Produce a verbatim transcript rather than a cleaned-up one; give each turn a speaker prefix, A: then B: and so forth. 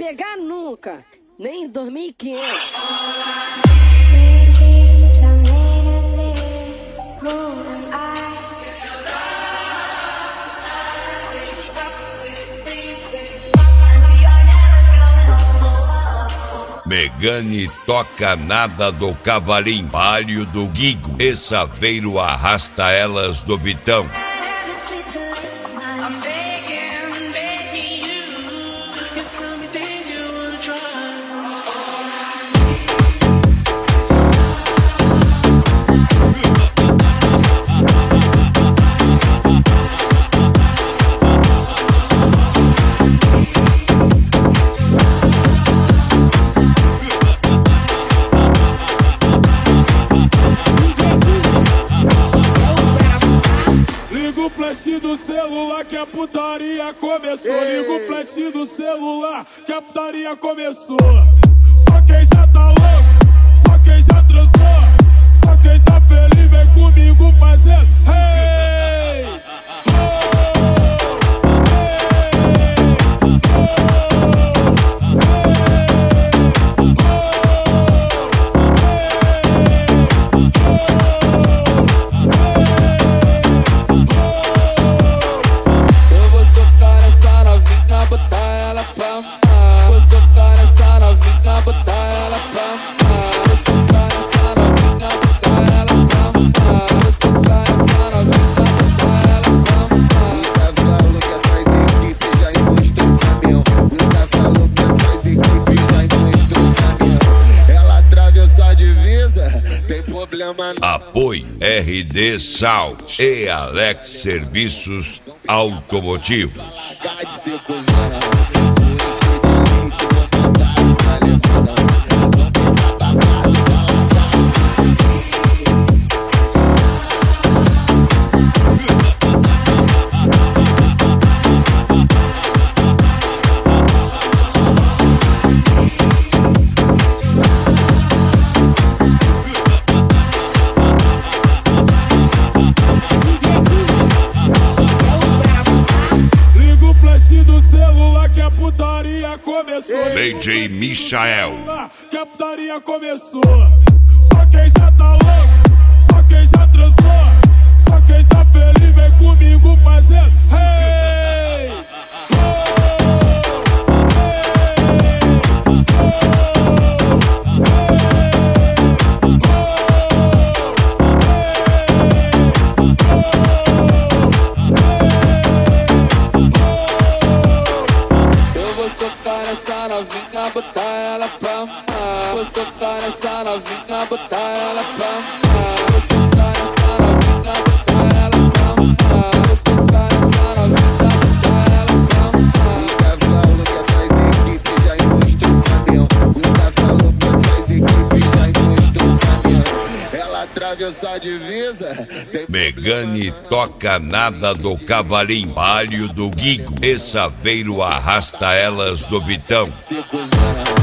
A: pegar nunca, nem em dois mil e quinhentos.
B: Megane toca nada do cavalinho, palio do Guigo, e Saveiro arrasta elas do Vitão.
C: Flash do celular que a putaria começou. Liga o flash do celular que a putaria começou. Só quem já tá louco, só quem já transou, só quem tá feliz vem comigo fazendo hey!
B: Apoio R D Salt e Alex Serviços Automotivos. D J Michael.
C: Que a putaria começou. Só quem já tá louco, só quem já transou, só quem tá feliz vem comigo fazendo hey!
D: Novinha, botar ela pra mamar. Vou tocar nessa novinha, botar ela pra mamar. Vou tocar nessa novinha, botar ela pra mamar. Vou tocar nessa novinha, botar ela pra mamar.
E: Nunca falou que atrás equipe já mostrou o caminhão. Nunca falou que atrás equipe já mostrou o caminhão. Ela atravessou a divisa.
B: Megane toca nada do cavalinho, palio do Guigo, e Saveiro arrasta elas do Vitão.
E: Se cozinha.